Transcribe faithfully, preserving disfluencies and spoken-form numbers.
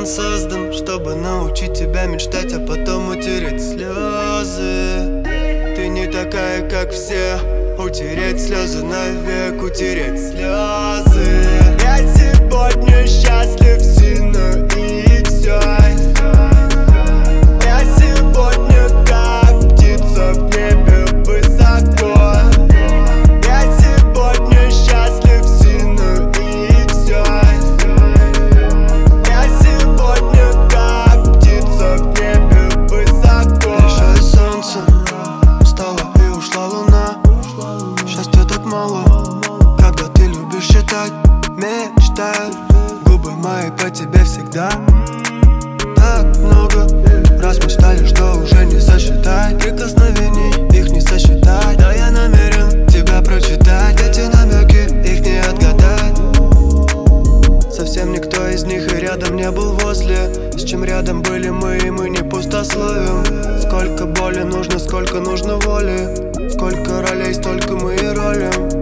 он создан, чтобы научить тебя мечтать, а потом утереть слезы. Ты не такая, как все. Утереть слезы навек, утереть слезы. Я сегодня счастлив сильно и все. Я сегодня как птица в небе высоко. Я сегодня счастлив сильно и все. Я сегодня как птица в небе высоко. Пришло солнце, встала и ушла луна. Счастья так мало, когда ты любишь считать. Мечтают губы мои по тебе всегда. Так много раз мечтали, что уже не сосчитать. Прикосновений их не сосчитать. Да я намерен тебя прочитать. Эти намеки, их не отгадать. Совсем никто из них и рядом не был возле. С чем рядом были мы, и мы не пустословим. Сколько боли нужно, сколько нужно воли. Сколько ролей, столько мы и ролим.